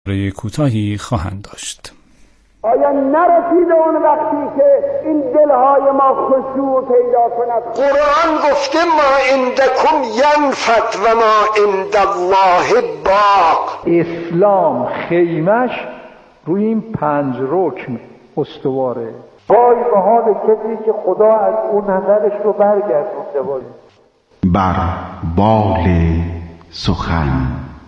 کوتاهی خواهند داشت. آیا نرسیده اون وقتی که این دلهای ما خشوع پیدا کند؟ قرآن گفته ما عندکم ینفد و ما عند الله باق. اسلام خیمش روی این 5 رکن استواره. وای به حال کسی که خدا از اون نظرش رو برگردونده باشه. بر بال سخن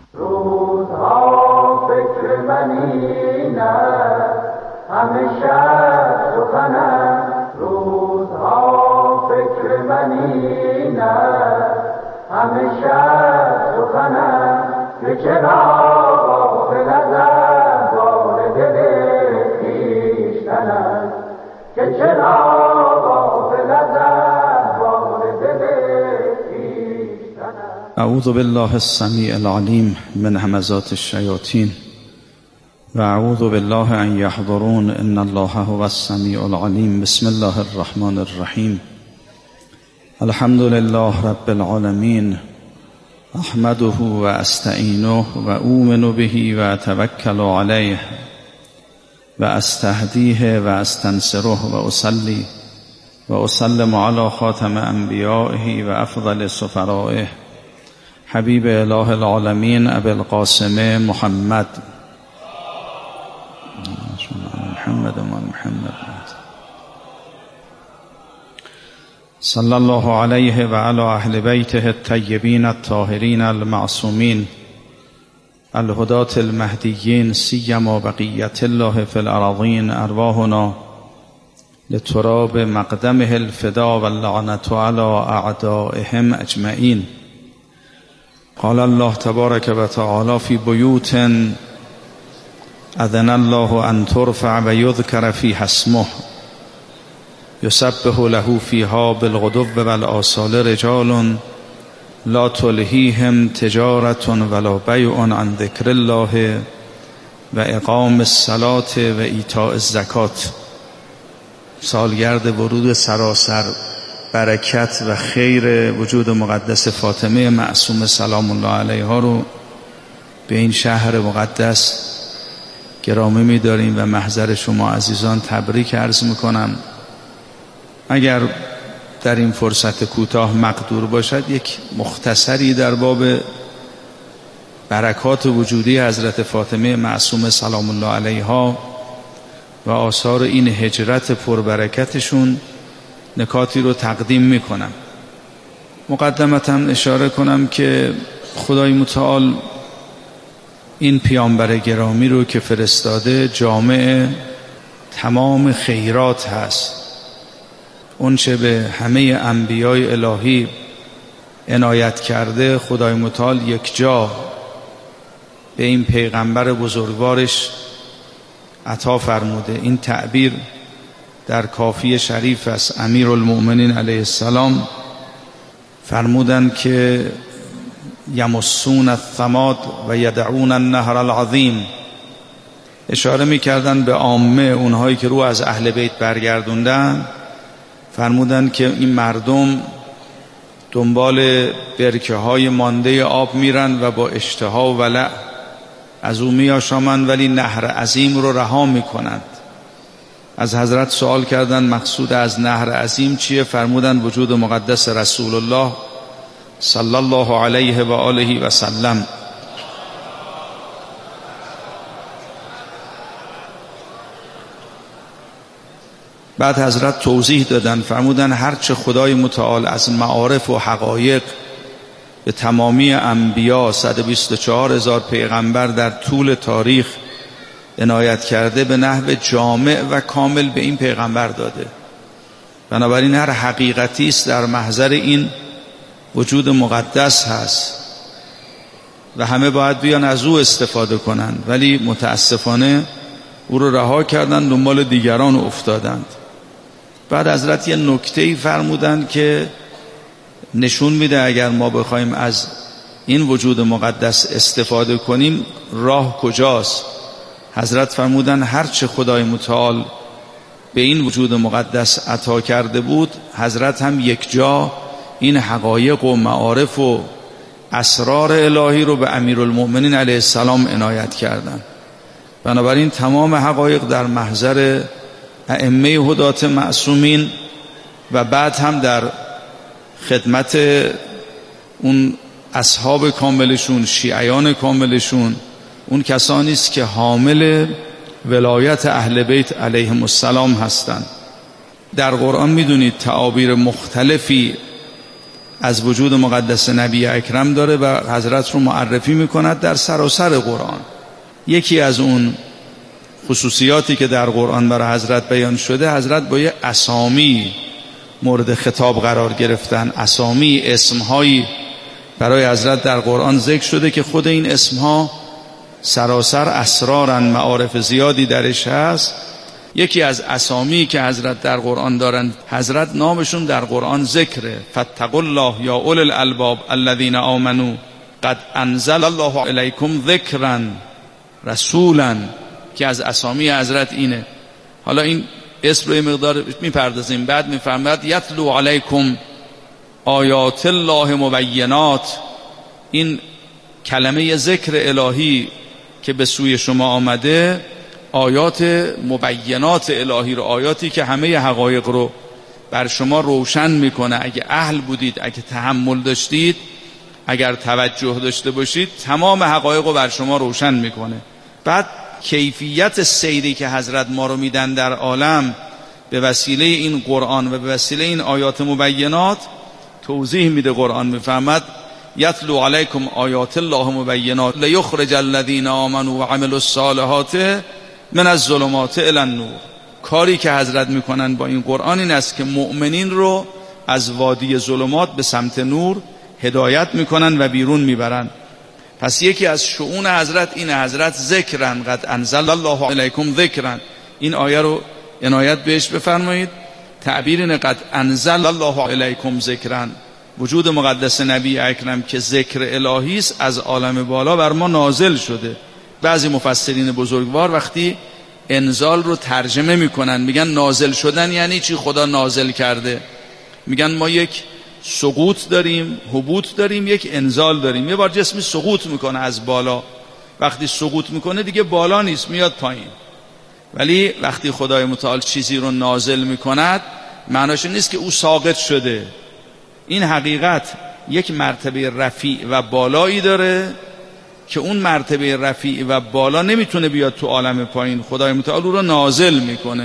روزها فکر منی نه همیشه سخنم. روزها فکر منی نه همیشه سخنم. که چرا غافل ازم بار دل خویشتنم. که چرا غافل ازم بار دل خویشتنم. اعوذ بالله السمیع العلیم من همزات الشیاطین و اعوذ بالله ان یحضرون ان الله هو السمیع العلیم. بسم الله الرحمن الرحیم. الحمد لله رب العالمین. احمده و استعینه و اؤمن به و اتوکل علیه و استهدیه و استنصره و اصلی و اسلم علی خاتم انبیائه و افضل سفرائه حبیب اله العالمین ابی القاسم محمد صلی الله علیه و علی اهل بیته الطیبین الطاهرین المعصومین الهداة المهدیین سیما بقیت الله فی الارضین. ارواحنا لتراب مقدمه الفدا و اللعنة علی اعدائهم اجمعین. قال الله تبارک و تعالی فی بیوت اذن الله ان ترفع و یذکر فیها اسمه یسبح له فیها بالغدو والآصال رجال لا تلهیهم تجارة ولا بیع عن ذکر الله و اقام الصلاة و ایتاء الزکات. سالگرد ورود سراسر برکت و خیر وجود مقدس فاطمه معصومه سلام الله علیها رو به این شهر مقدس گرامی می‌داریم و محضر شما عزیزان تبریک عرض می‌کنم. اگر در این فرصت کوتاه مقدور باشد یک مختصری در باب برکات وجودی حضرت فاطمه معصومه سلام الله علیها و آثار این هجرت پربرکتشون نکاتی رو تقدیم میکنم. مقدمتاً اشاره کنم که خدای متعال این پیامبر گرامی رو که فرستاده جامع تمام خیرات هست. اون چه به همه انبیای الهی عنایت کرده خدای متعال یک جا به این پیغمبر بزرگوارش عطا فرموده. این تعبیر در کافی شریف است. امیرالمؤمنین علیه السلام فرمودند که یمسون الثماد و یدعون النهر العظیم. اشاره میکردن به عامه اونهایی که رو از اهل بیت برگردوندن. فرمودن که این مردم دنبال برکه های مانده آب میرن و با اشتها و ولع از او میآشامند ولی نهر عظیم رو رها میکنند. از حضرت سوال کردن مقصود از نهر عظیم چیه؟ فرمودن وجود مقدس رسول الله صلی الله علیه و آله و سلم. بعد حضرت توضیح دادن فرمودن هرچه خدای متعال از معارف و حقایق به تمامی انبیا 124,000 پیغمبر در طول تاریخ عنایت کرده به نحو جامع و کامل به این پیغمبر داده. بنابراین هر حقیقتی است در محضر این وجود مقدس هست و همه باید بیان از او استفاده کنند، ولی متاسفانه او رو رها کردند دنبال دیگران افتادند. بعد حضرت یه نکته‌ای فرمودند که نشون میده اگر ما بخوایم از این وجود مقدس استفاده کنیم راه کجاست. حضرت فرمودند هرچه خدای متعال به این وجود مقدس عطا کرده بود حضرت هم یک جا این حقایق و معارف و اسرار الهی رو به امیرالمؤمنین علیه السلام عنایت کردند. بنابراین تمام حقایق در محضر ائمه هدات معصومین و بعد هم در خدمت اون اصحاب کاملشون، شیعیان کاملشون، اون کسانی است که حامل ولایت اهل بیت علیهم السلام هستند. در قرآن میدونید تعابیر مختلفی از وجود مقدس نبی اکرم داره و حضرت رو معرفی میکند در سراسر قرآن. یکی از اون خصوصیاتی که در قرآن برای حضرت بیان شده، حضرت با یه اسامی مورد خطاب قرار گرفتن. اسامی، اسمهایی برای حضرت در قرآن ذکر شده که خود این اسمها سراسر اسرارن، معارف زیادی درش هست. یکی از اسامی که حضرت در قرآن دارن، حضرت نامشون در قرآن ذکره. فاتقوا الله یا اولی الالباب الذین آمنوا قد انزل الله الیکم ذکرا رسولا، که از اسامی حضرت اینه. حالا این اسم رو یه مقدار میپردازیم، بعد میفرماید یتلو علیکم آیات الله مبینات. این کلمه ذکر الهی که به سوی شما آمده، آیات مبینات الهی رو، آیاتی که همه حقایق رو بر شما روشن میکنه. اگه اهل بودید، اگه تحمل داشتید، اگر توجه داشته باشید، تمام حقایق رو بر شما روشن میکنه. بعد کیفیت سیری که حضرت ما رو میدن در عالم به وسیله این قرآن و به وسیله این آیات مبینات توضیح میده. قرآن میفهمد یتلو علیکم آیات الله مبینات لیخرج الذین آمنوا و عملوا الصالحات من الظلمات الی النور. کاری که حضرت میکنن با این قرآن این است که مؤمنین رو از وادی ظلمات به سمت نور هدایت میکنن و بیرون میبرن. پس یکی از شؤون حضرت اینه. حضرت ذکرن، قد انزل الله علیکم ذکرن. این آیه رو عنایت بهش بفرمایید. تعبیر اینه قد انزل الله علیکم ذکرن. وجود مقدس نبی اکرم که ذکر الهی است، از عالم بالا بر ما نازل شده. بعضی مفسرین بزرگوار وقتی انزال رو ترجمه میکنن میگن نازل شدن یعنی چی؟ خدا نازل کرده. میگن ما یک سقوط داریم، هبوط داریم، یک انزال داریم. یه بار جسمی سقوط میکنه از بالا، وقتی سقوط میکنه دیگه بالا نیست، میاد پایین. ولی وقتی خدای متعال چیزی رو نازل میکند، معناش نیست که او ساقط شده. این حقیقت یک مرتبه رفیع و بالایی داره که اون مرتبه رفیع و بالا نمیتونه بیاد تو عالم پایین. خدای متعال او رو نازل میکنه.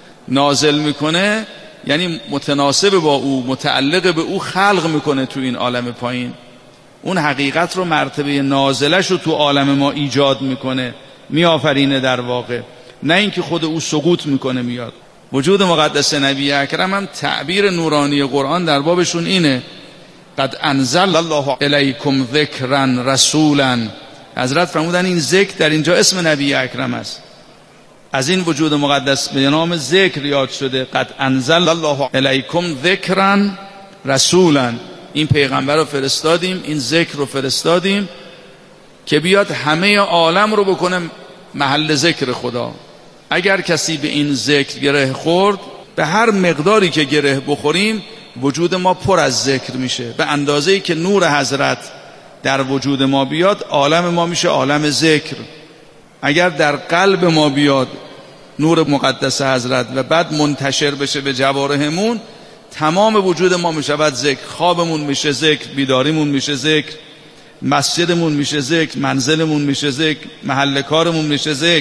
نازل میکنه یعنی متناسب با او، متعلق به او خلق میکنه تو این عالم پایین. اون حقیقت رو، مرتبه نازلش رو تو عالم ما ایجاد میکنه، میآفرینه در واقع، نه اینکه خود او سقوط میکنه میاد. وجود مقدس نبی اکرم هم تعبیر نورانی قرآن در بابشون اینه. قد انزل الله الیکم ذکرا رسولا. حضرت فرمودن این ذکر در اینجا اسم نبی اکرم است. از این وجود مقدس به نام ذکر یاد شده. قد انزل الله الیکم ذکرا رسولا. این پیغمبر رو فرستادیم، این ذکر رو فرستادیم که بیاد همه عالم رو بکنه محل ذکر خدا. اگر کسی به این ذکر گره خورد، به هر مقداری که گره بخوریم وجود ما پر از ذکر میشه. به اندازه‌ای که نور حضرت در وجود ما بیاد، عالم ما میشه عالم ذکر. اگر در قلب ما بیاد نور مقدس حضرت و بعد منتشر بشه به جوارحمون، تمام وجود ما میشود ذکر. خوابمون میشه ذکر، بیداریمون میشه ذکر، مسجدمون میشه ذکر، منزلمون میشه ذکر، محل کارمون میشه ذکر،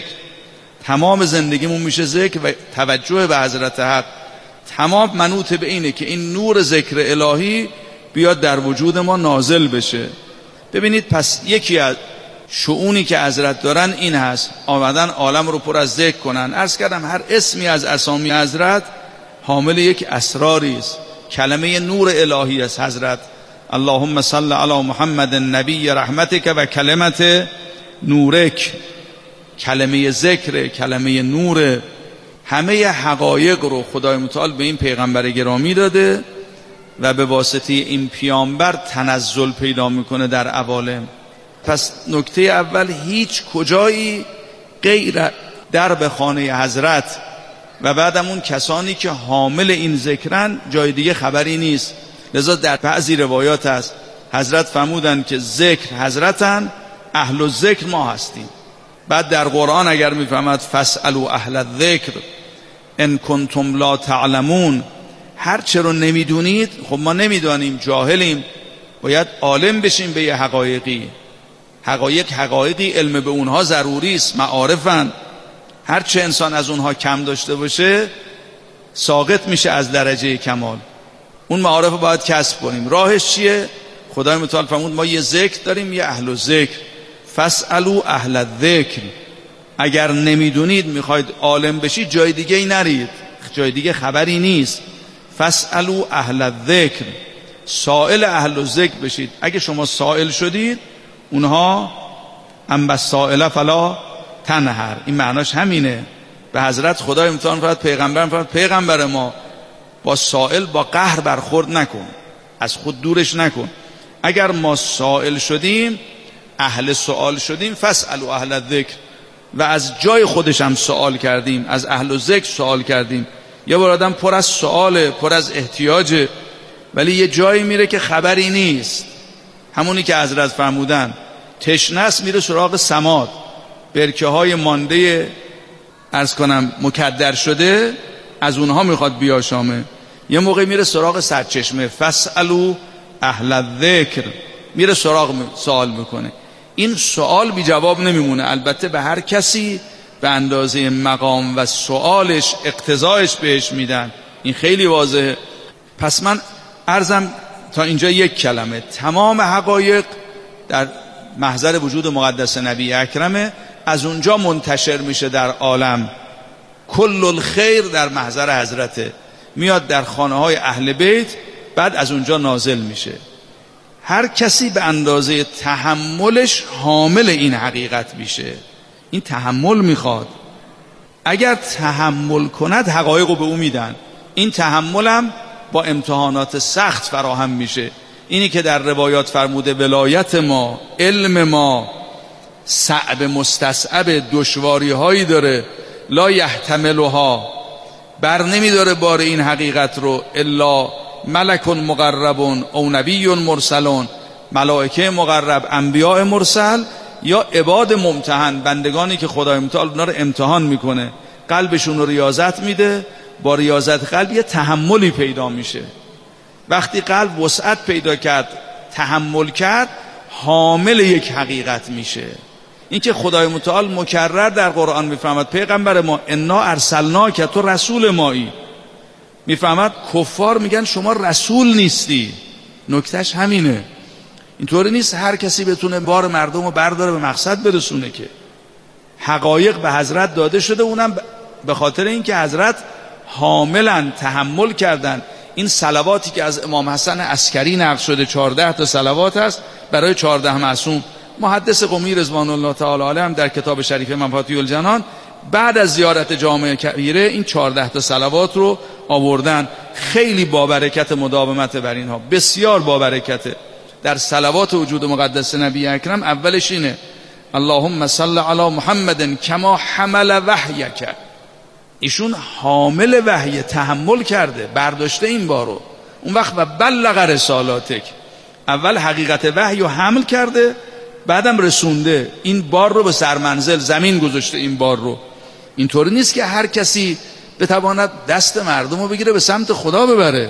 تمام زندگیمون میشه ذکر و توجه به حضرت حق. تمام منوط به اینه که این نور ذکر الهی بیاد در وجود ما نازل بشه. ببینید، پس یکی از شؤونی که حضرت دارن این هست، آمدن عالم رو پر از ذکر کنن. عرض کردم هر اسمی از اسامی حضرت حامل یک اسراری است. کلمه نور الهی است حضرت. اللهم صل علی محمد نبی رحمتک و کلمت نورک. کلمه ذکر، کلمه نور، همه حقایق رو خدای متعال به این پیغمبر گرامی داده و به واسطه این پیامبر تنزل پیدا میکنه در عوالم. پس نکته اول، هیچ کجایی غیر درب خانه حضرت و بعدم اون کسانی که حامل این ذکرن جای دیگه خبری نیست. لذا در بعضی روایات هست حضرت فرمودن که ذکر حضرتن، اهل الذکر ما هستیم. بعد در قرآن اگر میفهمد فاسألوا اهل الذکر ان کنتم لا تعلمون، هر چه رو نمیدونید، خب ما نمیدانیم، جاهلیم، باید عالم بشیم به یه حقایقی. حقایقی علم به اونها ضروری است، معارفن. هر چه انسان از اونها کم داشته باشه ساقط میشه از درجه کمال. اون معارف رو باید کسب کنیم. راهش چیه؟ خدای متعال فرمود ما یه ذکر داریم، یه اهل الذکر، فاسألوا اهل الذکر. اگر نمیدونید میخواید عالم بشید جای دیگه ای نرید، جای دیگه خبری نیست. فاسألوا اهل الذکر، سائل اهل الذکر بشید. اگه شما سائل شدید اونها ام بالسائل فلا تنهر، این معناش همینه. به حضرت خدای امتحان فرمود، پیغمبر ما با سائل با قهر برخورد نکن، از خود دورش نکن. اگر ما سائل شدیم، اهل سؤال شدیم، فاسألوا اهل الذکر، و از جای خودش هم سوال کردیم، از اهل الذکر سوال کردیم. یه بار آدم پر از سؤاله، پر از احتیاجه، ولی یه جایی میره که خبری نیست. همونی که حضرت فرمودن تشنه است میره سراغ سماد، برکه های مانده عرض کنم مکدر شده، از اونها میخواد بیاشامه. یه موقع میره سراغ سرچشمه، فاسألوا اهل الذکر، میره سراغ سوال میکنه. این سوال بی جواب نمیمونه، البته به هر کسی به اندازه مقام و سوالش اقتضایش بهش میدن، این خیلی واضحه. پس من عرضم تا اینجا یک کلمه، تمام حقایق در محضر وجود مقدس نبی اکرمه، از اونجا منتشر میشه در عالم. کل الخیر در محضر حضرته، میاد در خانه های اهل بیت، بعد از اونجا نازل میشه. هر کسی به اندازه تحملش حامل این حقیقت میشه. این تحمل میخواد. اگر تحمل کند حقایق رو به او میدن. این تحملم با امتحانات سخت فراهم میشه. اینی که در روایات فرموده ولایت ما، علم ما صعب مستصعب، دشواری هایی داره، لا یحتملها، بر نمیداره بار این حقیقت رو الا ملک مقرب او نبی مرسلون، ملائکه مقرب، انبیاء مرسل، یا عباد ممتحن، بندگانی که خدای متعال اونا رو امتحان میکنه، قلبشون رو ریاضت میده. با ریاضت قلب یه تحملی پیدا میشه. وقتی قلب وسعت پیدا کرد، تحمل کرد، حامل یک حقیقت میشه. این که خدای متعال مکرر در قرآن میفهمد پیغمبر ما انا ارسلناک، تو رسول مایی. میفهمد کفار میگن شما رسول نیستی. نکتهش همینه. اینطوری نیست هر کسی بتونه بار مردم رو برداره به مقصد برسونه، که حقایق به حضرت داده شده، اونم به خاطر اینکه حضرت حاملن، تحمل کردن. این صلواتی که از امام حسن عسکری نقل شده، 14 تا صلوات هست برای 14 معصوم. محدث قمی رضوان الله تعالی علیه هم در کتاب شریف مفاتیح الجنان بعد از زیارت جامع کبیره این 14 تا صلوات رو آوردن. خیلی با برکت مداومت بر اینها، بسیار با برکته. در صلوات وجود مقدس نبی اکرم اولش اینه اللهم صل علی محمد کما حمل وحیک. ایشون حامل وحی، تحمل کرده، برداشته این بارو. اون وقت و بلغ رسالاتک، اول حقیقت وحی رو حمل کرده، بعدم رسونده. این بار رو به سرمنزل زمین گذاشته. این بار رو اینطوری نیست که هر کسی بتواند دست مردم رو بگیره به سمت خدا ببره.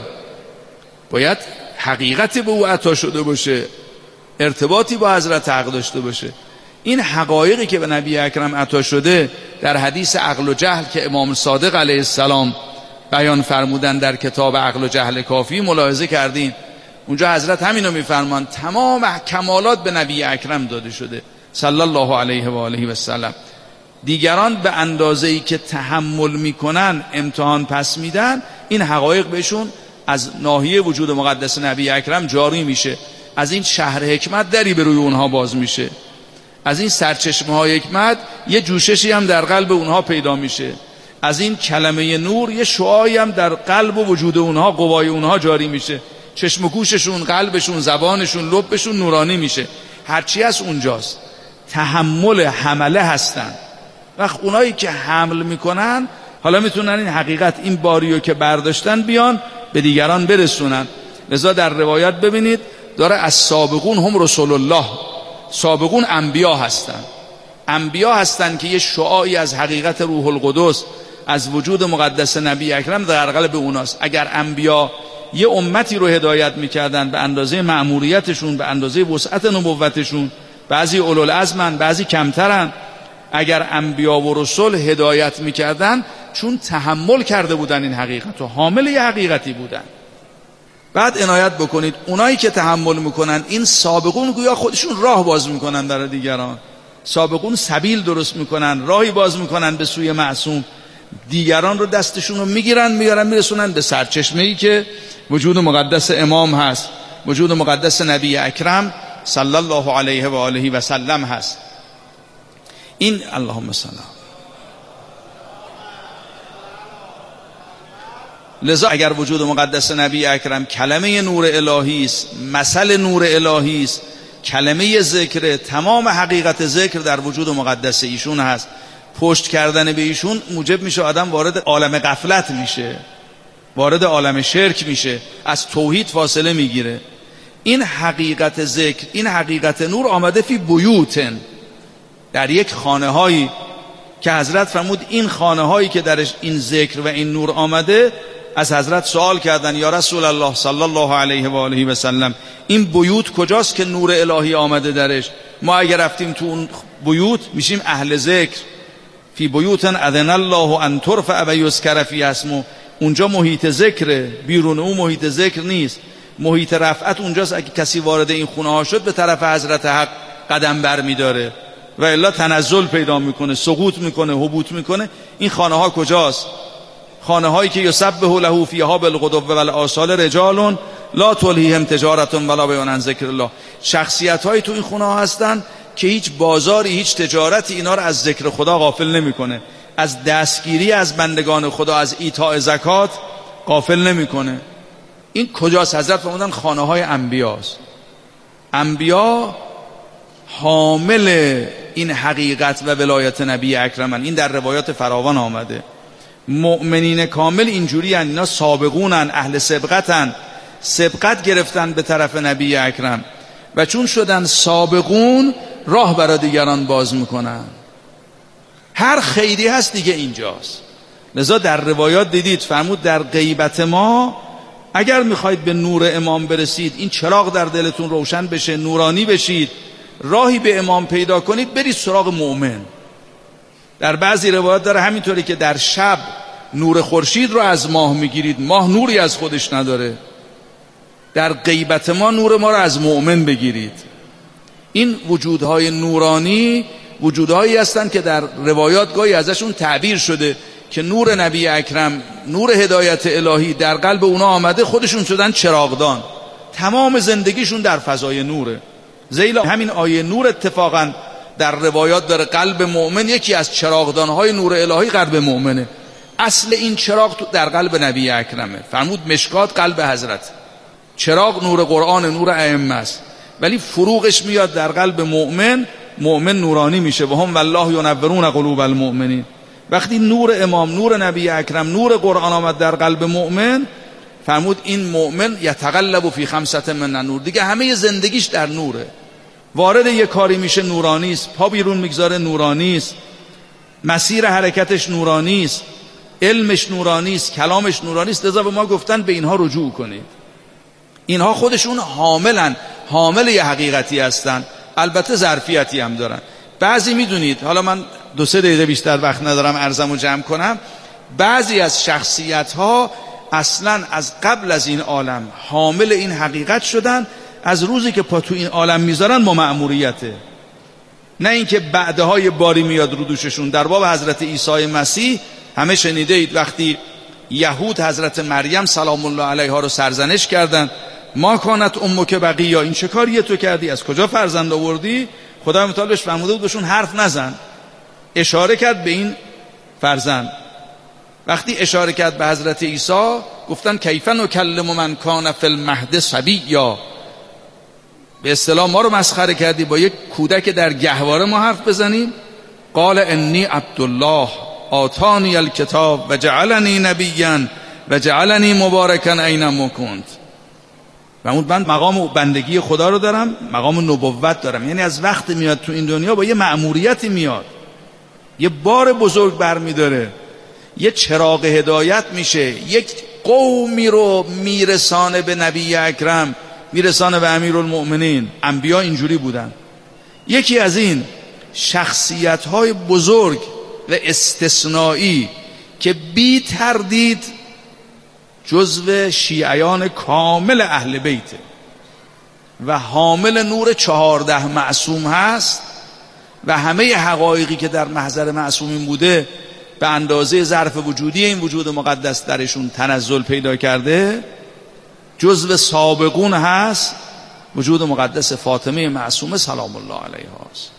باید حقیقتی به او عطا شده باشه، ارتباطی با حضرت حق داشته باشه. این حقایقی که به نبی اکرم عطا شده در حدیث عقل و جهل که امام صادق علیه السلام بیان فرمودن در کتاب عقل و جهل کافی، ملاحظه کردین اونجا حضرت همینو میفرمان تمام کمالات به نبی اکرم داده شده صلی الله علیه و آله و سلم. دیگران به اندازه‌ای که تحمل میکنن امتحان پس میدن، این حقایق بهشون از ناحیه وجود مقدس نبی اکرم جاری میشه. از این شهر حکمت دری به روی اونها باز میشه. از این سرچشمه های حکمت یه جوششی هم در قلب اونها پیدا میشه. از این کلمه نور یه شعاعی هم در قلب و وجود اونها، قوای اونها جاری میشه. چشم و گوششون، قلبشون، زبانشون، لبشون نورانی میشه. هرچی از اونجاست. تحمل حمله هستن. وقت اونایی که حمل میکنن حالا میتونن این حقیقت، این باریو که برداشتن بیان به دیگران برسونن. لذا در روایت ببینید داره از سابقون هم رسول الله، سابقون انبیا هستن. انبیا هستند که یه شعاعی از حقیقت روح القدس از وجود مقدس نبی اکرم در قلب اوناست. اگر انبیا یه امتی رو هدایت میکردن به اندازه مأموریتشون، به اندازه وسعت نبوتشون، بعضی اولوالعزمن بعضی کمترن، اگر انبیا و رسول هدایت میکردن چون تحمل کرده بودن این حقیقت و حامل یه حقیقتی بودن. بعد عنایت بکنید اونایی که تحمل میکنن، این سابقون گویا خودشون راه باز میکنن برای دیگران، سابقون سبیل درست میکنن، راهی باز میکنن به سوی معصوم، دیگران رو دستشون رو میگیرن میرسونن به سرچشمه‌ای که وجود مقدس امام هست، وجود مقدس نبی اکرم صلی الله علیه و آله و سلم هست. این اللهم صل. لذا اگر وجود مقدس نبی اکرم کلمه نور الهی است، مثل نور الهی است، کلمه ذکر، تمام حقیقت ذکر در وجود مقدس ایشون هست، پشت کردن به ایشون موجب میشه آدم وارد عالم غفلت میشه، وارد عالم شرک میشه، از توحید فاصله میگیره. این حقیقت ذکر، این حقیقت نور آمده فی بیوتن، در یک خانه هایی که حضرت فرمود این خانه هایی که درش این ذکر و این نور آمده، از حضرت سوال کردن یا رسول الله صلی الله علیه و آله و سلم این بیوت کجاست که نور الهی آمده درش؟ ما اگر رفتیم تو اون بیوت میشیم اهل ذکر. فی بیوتن اذن الله ان ترفع و یذکر فی اسمه، اونجا محیط ذکره، بیرون اون محیط ذکر نیست، محیط رفعت اونجاست. اگه کسی وارد این خونه ها شد به طرف حضرت حق قدم بر میداره و الا تنزل پیدا میکنه، سقوط میکنه، هبوط میکنه. این خانه ها کجاست؟ خانه هایی که یسبح له فیها بالغدو والآصال رجال لا تلهیهم تجارت ولا بیع عن ذکر الله. شخصیت هایی تو این خونه ها هستن که هیچ بازاری، هیچ تجارتی اینا رو از ذکر خدا غافل نمیکنه، از دستگیری از بندگان خدا، از ایتاء زکات غافل نمیکنه. این کجاست؟ حضرت فرمودن خانه های انبیاست. انبیا حامل این حقیقت و ولایت نبی اکرمن. این در روایات فراوان آمده. مؤمنین کامل اینجوری هن، اینا سابقونن، اهل سبقتن، سبقت گرفتن به طرف نبی اکرم و چون شدن سابقون راه برای دیگران باز میکنن. هر خیری هست دیگه اینجاست. لذا در روایات دیدید فرمود در غیبت ما اگر میخواید به نور امام برسید، این چراغ در دلتون روشن بشه، نورانی بشید، راهی به امام پیدا کنید، برید سراغ مؤمن. در بعضی روایات داره همینطوری که در شب نور خورشید رو از ماه میگیرید، ماه نوری از خودش نداره. در غیبت ما نور ما رو از مؤمن بگیرید. این وجودهای نورانی وجودهایی هستند که در روایات گاهی ازشون تعبیر شده که نور نبی اکرم، نور هدایت الهی در قلب اونا آمده، خودشون شدن چراغدان، تمام زندگیشون در فضای نوره. زیلا همین آیه نور اتفاقا در روایات داره قلب مؤمن یکی از چراغدانهای نور الهی قلب مؤمنه. اصل این چراغ در قلب نبی اکرمه. فرمود مشکات قلب حضرت، چراغ نور قرآن، نور ائمه است، ولی فروغش میاد در قلب مؤمن، مؤمن نورانی میشه. و هم والله ینورون قلوب المؤمنین. وقتی نور امام، نور نبی اکرم، نور قرآن آمد در قلب مؤمن، فرمود این مؤمن یتقلب فی خمسة من النور، دیگه همه زندگیش در نوره. وارد یه کاری میشه نورانی است، پا بیرون میگذاره نورانی است، مسیر حرکتش نورانی است، علمش نورانی است، کلامش نورانی است. لذا به ما گفتن به اینها رجوع کنید. اینها خودشون حاملن، حامل یه حقیقتی هستن، البته ظرفیتی هم دارن. بعضی میدونید، حالا من 2-3 دقیقه بیشتر وقت ندارم عرضمو جمع کنم، بعضی از شخصیت ها اصلا از قبل از این عالم حامل این حقیقت شدن، از روزی که پا تو این عالم میذارن با مأموریته، نه اینکه بعدهای باری میاد رو دوششون. در باب حضرت عیسی مسیح همه شنیده اید وقتی یهود حضرت مریم سلام الله علیها رو سرزنش کردن، ما کانت امک بقیه، این چه کاریه تو کردی، از کجا فرزند آوردی؟ خدا متعال بهش فرموده بود بهشون حرف نزن، اشاره کرد به این فرزند. وقتی اشاره کرد به حضرت عیسی گفتن کیف نکلم من کان فی المهد صبیا، به اصطلاح ما رو مسخره کردی، با یک کودک در گهواره ما حرف بزنیم؟ قال انی عبدالله آتانی الکتاب و جعلنی نبیا و جعلنی مبارکا اینما کنت. من مقام بندگی خدا رو دارم، مقام نبوت دارم. یعنی از وقت میاد تو این دنیا با یه مأموریتی میاد، یه بار بزرگ برمیداره، یه چراغ هدایت میشه، یک قومی رو میرسانه به نبی اکرم، میرسانه به امیرالمؤمنین. انبیا اینجوری بودن. یکی از این شخصیت‌های بزرگ و استثنایی که بی تردید جزو شیعیان کامل اهل بیته و حامل نور 14 معصوم هست و همه حقایقی که در محضر معصومین بوده به اندازه ظرف وجودی این وجود مقدس درشون تنزل پیدا کرده، جزو سابقون هست. وجود مقدس فاطمه معصومه سلام الله علیها است،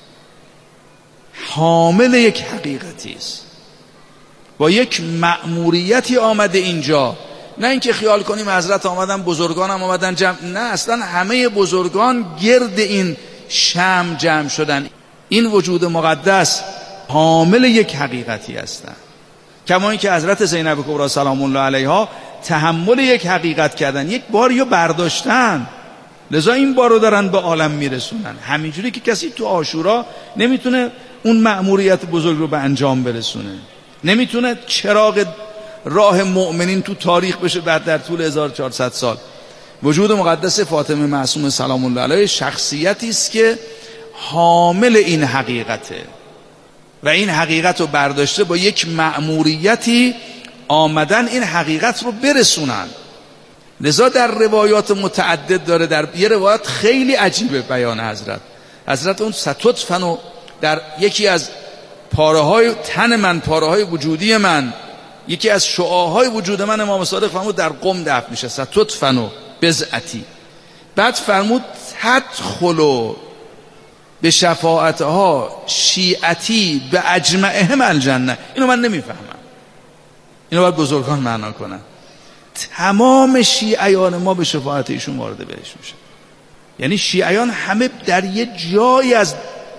حامل یک حقیقتی است، با یک مأموریتی آمده اینجا. نه اینکه خیال کنیم حضرت آمدن، بزرگان هم آمدن جمع، نه، اصلا همه بزرگان گرد این شمع جمع شدن. این وجود مقدس حامل یک حقیقتی هستند، کما اینکه حضرت زینب کبری سلام الله علیها تحمل یک حقیقت کردن، یک باری رو برداشتن، لذا این بار رو دارن به عالم میرسونن. همینجوری که کسی تو عاشورا نمیتونه اون مأموریت بزرگ رو به انجام برسونه، نمیتونه چراغ راه مؤمنین تو تاریخ بشه بعد در طول 1400 سال. وجود مقدس فاطمه معصومه سلام الله علیها شخصیتی است که حامل این حقیقته و این حقیقت رو برداشته با یک مأموریتی آمدن این حقیقت رو برسونن. لذا در روایات متعدد داره، در یه روایت خیلی عجیبه بیان حضرت اون ستطفن در یکی از پاره های تن من، پاره های وجودی من، یکی از شعاعهای وجود من، امام صادق فرمود در قم دفن میشه، ستطفن بضعتی. بعد فرمود تدخلوا به شفاعتها شیعتی به اجمعهم الجنه. اینو من نمیفهمم، اینو باید بزرگان معنا کنن. تمام شیعیان ما به شفاعت ایشون وارد بهش میشه. یعنی شیعیان همه در یه جایی از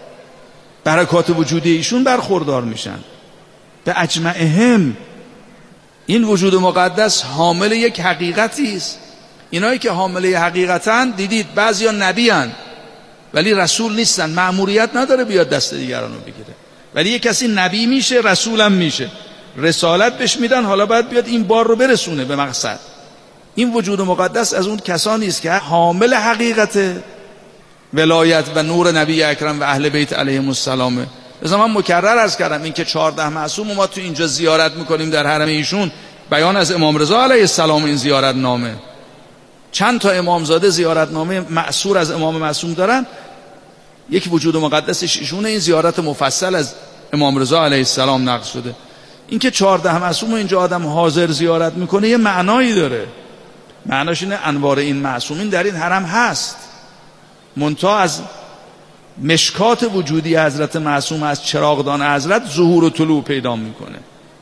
برکات وجودی ایشون برخوردار میشن. به اجمعهم. این وجود مقدس حامل یک حقیقتی است. اینایی که حامل حقیقتن، دیدید بعضیا نبی ان ولی رسول نیستن، مأموریت نداره بیاد دست دیگران رو بگیره، ولی یک کسی نبی میشه، رسولم میشه، رسالت بهش میدن، حالا باید بیاد این بار رو برسونه به مقصد. این وجود مقدس از اون کسانی است که حامل حقیقت ولایت و نور نبی اکرم و اهل بیت علیهم السلام. مثلا من مکرر عرض کردم این که 14 معصوم ما تو اینجا زیارت میکنیم در حرم ایشون، بیان از امام رضا علیه السلام این زیارت نامه. چند تا امامزاده زیارت نامه معصور از امام معصوم دارن، یک وجود مقدسش ایشونه. این زیارت مفصل از امام رضا علیه السلام نقل شده. این که 14 معصوم اینجا آدم حاضر زیارت میکنه یه معنایی داره. معناش اینه انوار این معصومین در این حرم هست، منتها از مشکات وجودی حضرت معصوم، از چراغدان حضرت ظهور و طلوع پیدا میکنه.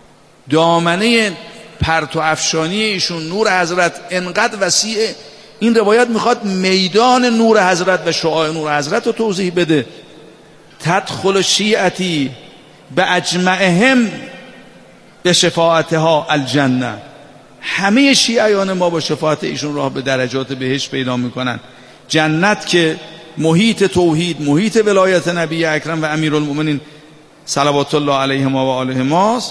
دامنه پرتو افشانی ایشون، نور حضرت انقدر وسیعه. این روایت میخواد میدان نور حضرت و شعاع نور حضرت رو توضیح بده. تدخل شیعتی به اجمعهم به شفاعتها الجنه. همه شیعیان ما با شفاعت ایشون راه به درجات بهشت پیدا میکنن. جنت که محیط توحید، محیط ولایت نبی اکرم و امیرالمؤمنین صلوات الله علیهما و آلهماست،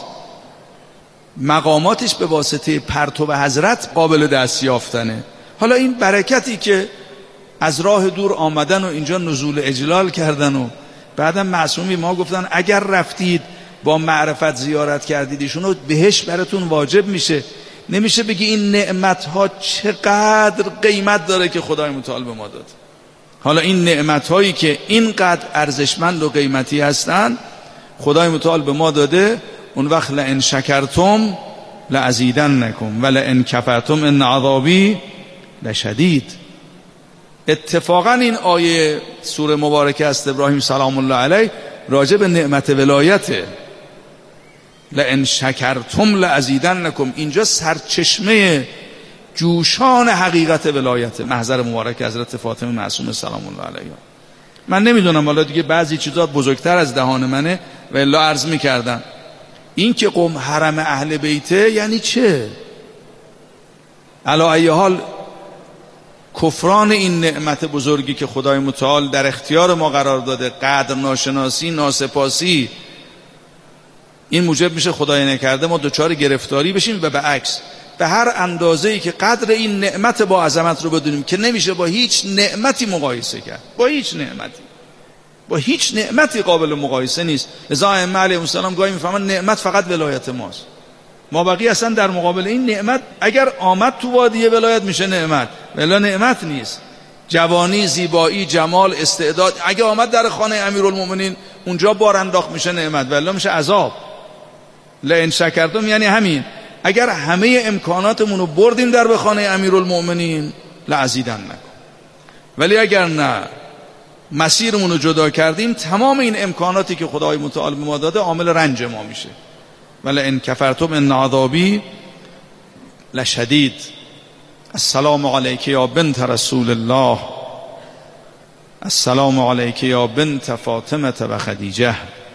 مقاماتش به واسطه پرتو حضرت قابل دست یافتنه. حالا این برکتی که از راه دور آمدن و اینجا نزول اجلال کردن و بعدم معصومی ما گفتن اگر رفتید با معرفت زیارت کردید ایشونو، بهشت براتون واجب میشه. نمیشه بگی این نعمتها چقدر قیمت داره که خدای متعال به ما داد. حالا این نعمتهایی که اینقدر ارزشمند و قیمتی هستن خدای متعال به ما داده. اون وقت لئن شکرتم لازیدنکم و لئن کفرتم ان عذابی لشدید. اتفاقا این آیه سوره مبارکه است ابراهیم سلام الله علیه راجع به نعمت ولایته. لئن شکرتم لازیدنکم، اینجا سرچشمه جوشان حقیقت ولایت محضر مبارک حضرت فاطمه معصومه سلام الله علیها. من نمیدونم حالا دیگه بعضی چیزا بزرگتر از دهان منه و الا عرض میکردم. این که قم حرم اهل بیته یعنی چه؟ علی ای حال کفران این نعمت بزرگی که خدای متعال در اختیار ما قرار داده، قدر ناشناسی، ناسپاسی، این موجب میشه خدای نکرده ما دچار گرفتاری بشیم و به عکس به هر اندازه‌ای که قدر این نعمت با عظمت رو بدونیم که نمیشه با هیچ نعمتی مقایسه کرد، با هیچ نعمتی قابل مقایسه نیست. لذا ائمه علیهم السلام گاهی میفهمن نعمت فقط ولایت ماست، ما بقیه اصلا در مقابل این نعمت اگر آمد تو وادی ولایت میشه نعمت، ولی نعمت نیست. جوانی، زیبایی، جمال، استعداد اگه آمد در خانه امیرالمومنین اونجا بار انداخت میشه نعمت، ولی میشه عذاب. لئن شکرتم یعنی همین، اگر همه امکاناتمون رو بردیم در به خانه امیرالمومنین لازیدنکم، ولی اگر نه مسیرمون رو جدا کردیم تمام این امکاناتی که خدای متعال به ما داده عامل رنج ما میشه. ولی ان کفرتم ان عذابی لشدید. السلام علیک یا بنت رسول الله، السلام علیک یا بنت فاطمه و خدیجه،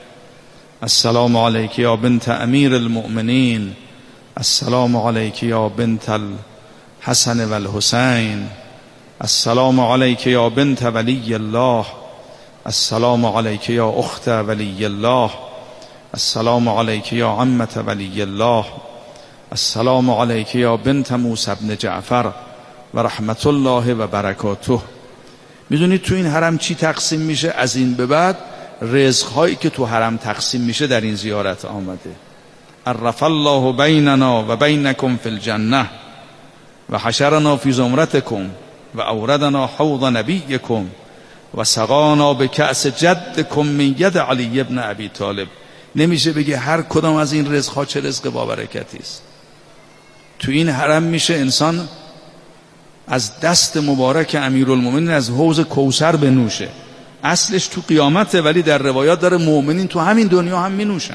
السلام علیک یا بنت امیر المؤمنین، السلام علیک یا بنت الحسن و الحسین، السلام علیک یا بنت ولی الله، السلام علیک یا اخت ولی الله، السلام علیک یا عمه ولی الله، السلام علیک یا بنت موسی بن جعفر و رحمت الله و برکاته. میدونید تو این حرم چی تقسیم میشه؟ از این به بعد رزق‌هایی که تو حرم تقسیم میشه در این زیارت آمده. عرف الله بیننا و بینکم فی الجنه و حشرنا فی زمرتکم و اوردنا حوض نبیکم و سقانا به کأس جدکم من ید علی ابن ابی طالب. نمیشه بگه هر کدام از این رزق‌ها چه رزق با برکتی است. تو این حرم میشه انسان از دست مبارک امیرالمومنین از حوض کوثر بنوشه. اصلش تو قیامته، ولی در روایات داره مؤمنین تو همین دنیا هم می نوشن.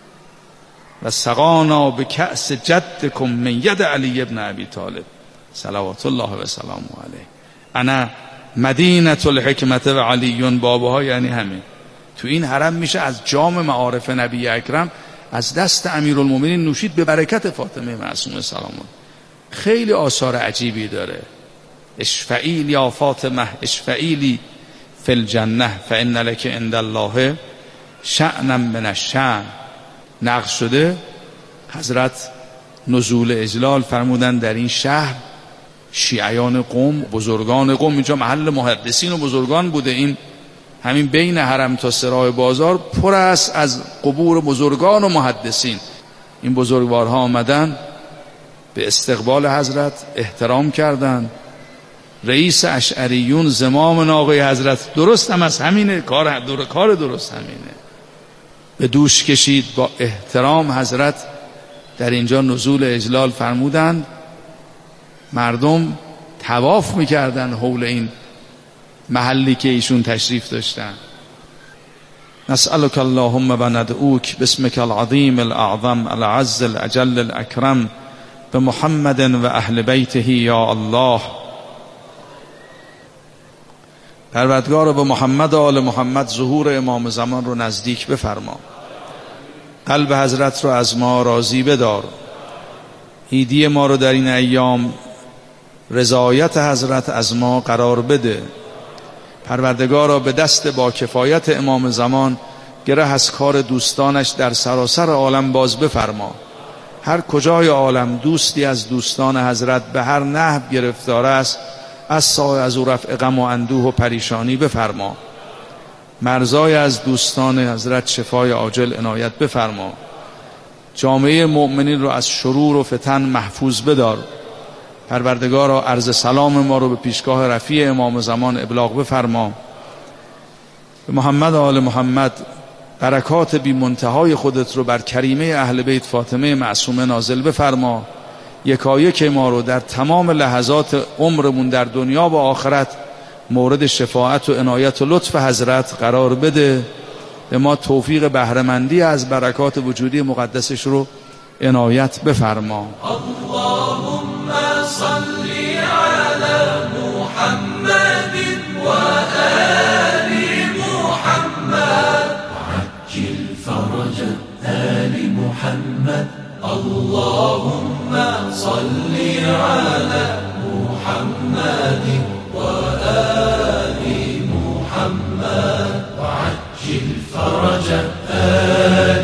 و سقانا به کأس جدکم من ید علی ابن ابی طالب صلوات الله و سلامه علیه. انا مدینه الحکمت و علی بابها، یعنی همین. تو این حرم میشه از جام معارف نبی اکرم از دست امیرالمومنین نوشید به برکت فاطمه معصومه سلام الله. خیلی آثار عجیبی داره. اشفعیل یا فاطمه اشفعیلی فی الجنه فان لک عند الله شأنا من الشأن. نقل شده حضرت نزول اجلال فرمودن در این شهر شیعیان قم، بزرگان قم، اینجا محل محدثین و بزرگان بوده، این همین بین حرم تا سراح بازار پر است از قبور بزرگان و محدثین. این بزرگوارها آمدن به استقبال حضرت احترام کردند. رئیس اشعریون زمام ناقه حضرت درست هم از همینه، کار درست همینه، به دوش کشید. با احترام حضرت در اینجا نزول اجلال فرمودند. مردم طواف میکردن حول این محلی که ایشون تشریف داشتن. نسألك اللهم و ندعوک باسمك العظیم الاعظم العز الاجل الاکرم به محمد و اهل بیته یا الله. پروردگار به محمد و آل محمد ظهور امام زمان رو نزدیک بفرما. قلب حضرت رو از ما راضی بدار. عیدی ما رو در این ایام رضایت حضرت از ما قرار بده. پروردگارا به دست با کفایت امام زمان گره از کار دوستانش در سراسر عالم باز بفرما. هر کجای عالم دوستی از دوستان حضرت به هر نحو گرفتار است، از او رفع غم و اندوه و پریشانی بفرما. مرزای از دوستان حضرت شفای عاجل عنایت بفرما. جامعه مؤمنین رو از شرور و فتن محفوظ بدار. پروردگارا عرض سلام ما رو به پیشگاه رفیع امام زمان ابلاغ بفرما. به محمد و آل محمد برکات بی منتهای خودت رو بر کریمه اهل بیت فاطمه معصومه نازل بفرما. یکایک ما رو در تمام لحظات عمرمون در دنیا و آخرت مورد شفاعت و عنایت و لطف حضرت قرار بده. به ما توفیق بهره‌مندی از برکات وجودی مقدسش رو عنایت بفرما. اللهم صل على محمد و آل محمد وعجل فرج آل محمد. اللهم صل على محمد محمد وآل محمد وعجل فرج آل